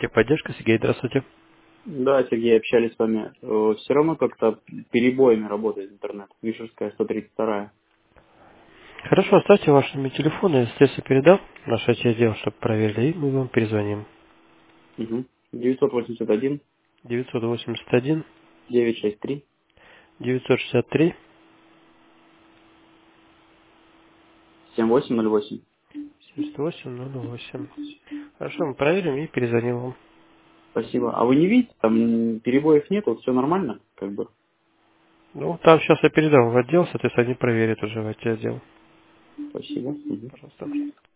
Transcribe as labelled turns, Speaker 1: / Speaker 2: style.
Speaker 1: Техподдержка, Сергей, здравствуйте.
Speaker 2: Да, Сергей, общались с вами. Все равно как-то перебоями работает интернет. Вишерская, 132.
Speaker 1: Хорошо, оставьте ваши номер телефона, я средства передам в наш отдел, чтобы проверили, и мы вам перезвоним.
Speaker 2: Угу. 981
Speaker 1: 981
Speaker 2: 963
Speaker 1: 963
Speaker 2: 7808.
Speaker 1: 7808. Хорошо, мы проверим и перезвоним вам.
Speaker 2: Спасибо. А вы не видите, там перебоев нет, вот все нормально, как бы.
Speaker 1: Ну, там сейчас я передам в отдел, соответственно, они проверят уже в отдел.
Speaker 2: Спасибо. Мгм.
Speaker 1: Пожалуйста.